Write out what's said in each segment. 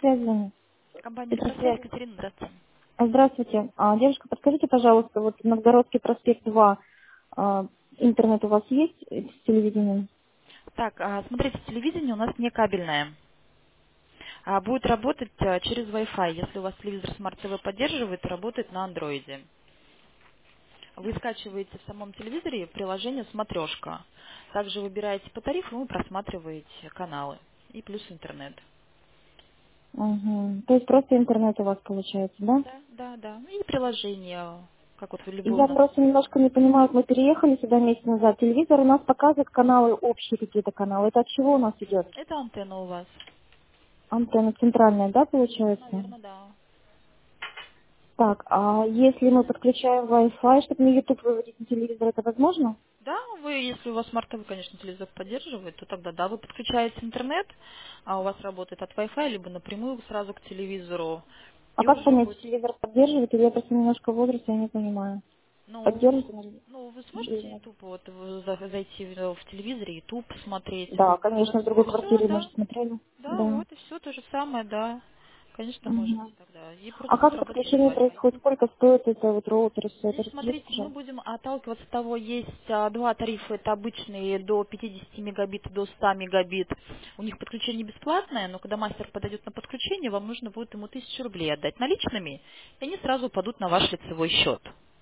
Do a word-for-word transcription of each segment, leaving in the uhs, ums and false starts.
Петросвязь звонит. Компания «Петросвязь», Петросвязь. Екатерина, здравствуйте. А, Здравствуйте. А, девушка, подскажите, пожалуйста, вот Новгородский проспект два, а, интернет у вас есть э, с телевидением? Так, а, смотрите, телевидение у нас не кабельное. А, будет работать а, через Wi-Fi. Если у вас телевизор Smart ти ви поддерживает, работает на андроиде. Вы скачиваете в самом телевизоре приложение «Смотрешка». Также выбираете по тарифу и просматриваете каналы. И плюс интернет. Угу. То есть просто интернет у вас получается, да? Да, да, да. И приложение, как вот вы И любой у я нас. просто немножко не понимаю, вот мы переехали сюда месяц назад, телевизор у нас показывает каналы, общие какие-то каналы. Это от чего у нас идет? Это антенна у вас. Антенна центральная, да, получается? Наверное, да. Так, а если мы подключаем Wi-Fi, чтобы мне YouTube выводить на телевизор, это возможно? Да, вы, если у вас Smart ти ви, конечно, телевизор поддерживает, то тогда да, вы подключаете интернет, а у вас работает от Wi-Fi, либо напрямую сразу к телевизору, А и как уже понять, будет, телевизор поддерживает, или я просто немножко в возрасте, я не понимаю. ну, Поддерживает ну, вы или сможете нет? YouTube, вот, вы за- зайти в, в телевизоре, YouTube посмотреть. Да, конечно, в другой Все, квартире мы же да, смотрели. да, Да. вот и все то же самое, да. Конечно, можете Мгм. тогда. И просто А будет как работать через подключение Wi-Fi. происходит? Сколько стоит это вот роутер и все это? Здесь, Расскажите, смотрите, мы пожалуйста. будем отталкиваться от того, есть а, два тарифа, это обычные до пятидесяти мегабит, до ста мегабит. У них подключение бесплатное, но когда мастер подойдет на подключение, вам нужно будет ему тысячу рублей отдать наличными, и они сразу упадут на ваш лицевой счет.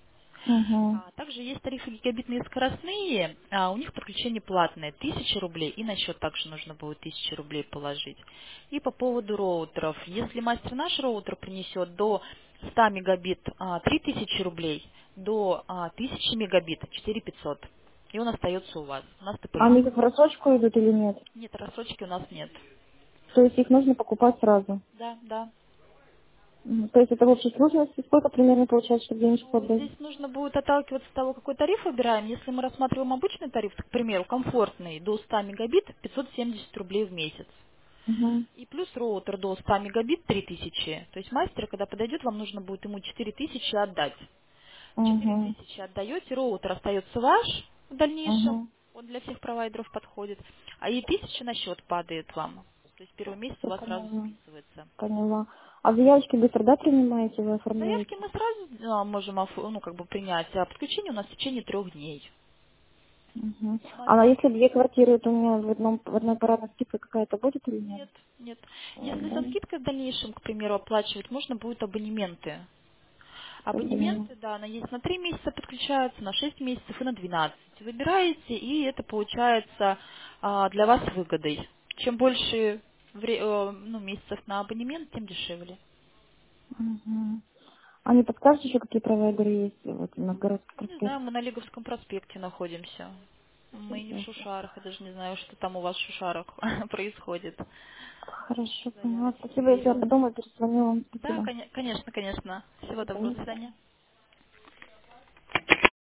Угу. А также есть тарифы гигабитные скоростные, а у них подключение платное, тысяча рублей, и на счет также нужно будет тысячу рублей положить. И по поводу роутеров, если мастер наш роутер принесет до ста мегабит а, три тысячи рублей, до а, тысячи мегабит четыре пятьсот, и он остается у вас. У нас А они ТП-лист. как в рассрочку идут или нет? Нет, рассрочки у нас нет. То есть их нужно покупать сразу? Да, да. Мгм. То есть это в общей сложности сколько примерно получается, чтобы денежку Ну, отдать? здесь нужно будет отталкиваться от того, какой тариф выбираем. Если мы рассматриваем обычный тариф, к примеру, комфортный, до ста мегабит, пятьсот семьдесят рублей в месяц. Угу. И плюс роутер до ста мегабит три тысячи. То есть мастер, когда подойдет, вам нужно будет ему четыре тысячи отдать. четыре Угу. тысячи отдаете, роутер остается ваш в дальнейшем. Угу. Он для всех провайдеров подходит. А и тысяча на счет падает вам. То есть первый месяц у Я вас сразу поняла. списывается. Поняла. А заявочки быстро, да, принимаете, вы Заявки оформляете? мы сразу а, можем оф- ну, как бы принять, а подключение у нас в течение трех дней. Мгм. А Мастер. если две квартиры, то у меня в, одном, в одной парадной скидка какая-то будет или нет? Нет, нет. Ой, Если со да, скидкой в дальнейшем, к примеру, оплачивать, можно будет абонементы. я поняла. Абонементы, да, она есть на три месяца подключаются, на шесть месяцев и на двенадцать. Выбираете, и это получается а, для вас выгодой. Чем больше вре- э, ну, месяцев на абонемент, тем дешевле. Мгм. А не подскажете еще, какие провайдеры есть вот, на городском Не знаю, проспекте? мы на Лиговском проспекте находимся. Мы не в Ясно. Шушарах, я даже не знаю, что там у вас в Шушарах происходит. Хорошо, поняла. Заявочки Спасибо, если я период. подумаю, перезвоню вам. Да, Спасибо. коне- конечно, конечно. Всего До доброго, до свидания. свидания.